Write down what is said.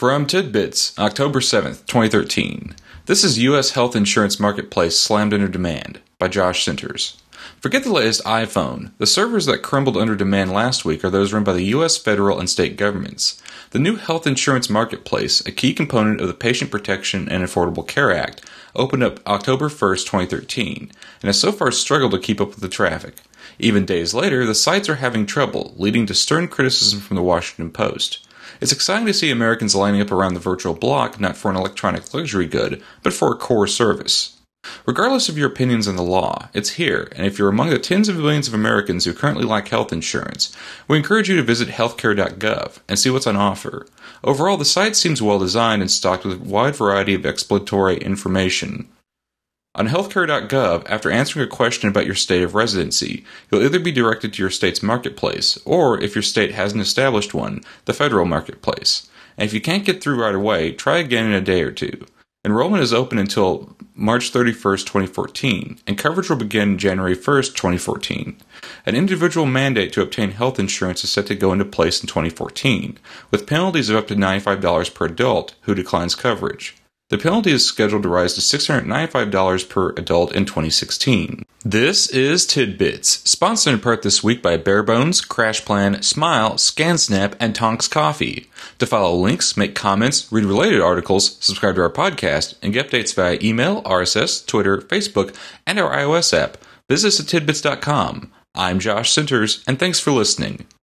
From Tidbits, October 7th, 2013. This is U.S. Health Insurance Marketplace Slammed Under Demand by Josh Sinters. Forget the latest iPhone. The servers that crumbled under demand last week are those run by the U.S. federal and state governments. The new Health Insurance Marketplace, a key component of the Patient Protection and Affordable Care Act, opened up October 1st, 2013, and has so far struggled to keep up with the traffic. Even days later, the sites are having trouble, leading to stern criticism from the Washington Post. It's exciting to see Americans lining up around the virtual block not for an electronic luxury good, but for a core service. Regardless of your opinions on the law, it's here, and if you're among the tens of millions of Americans who currently lack health insurance, we encourage you to visit healthcare.gov and see what's on offer. Overall, the site seems well designed and stocked with a wide variety of exploratory information. On healthcare.gov, after answering a question about your state of residency, you'll either be directed to your state's marketplace, or, if your state hasn't established one, the federal marketplace. And if you can't get through right away, try again in a day or two. Enrollment is open until March 31st, 2014, and coverage will begin January 1st, 2014. An individual mandate to obtain health insurance is set to go into place in 2014, with penalties of up to $95 per adult who declines coverage. The penalty is scheduled to rise to $695 per adult in 2016. This is Tidbits, sponsored in part this week by Barebones, CrashPlan, Smile, ScanSnap, and Tonks Coffee. To follow links, make comments, read related articles, subscribe to our podcast, and get updates via email, RSS, Twitter, Facebook, and our iOS app, visit us at tidbits.com. I'm Josh Sinters, and thanks for listening.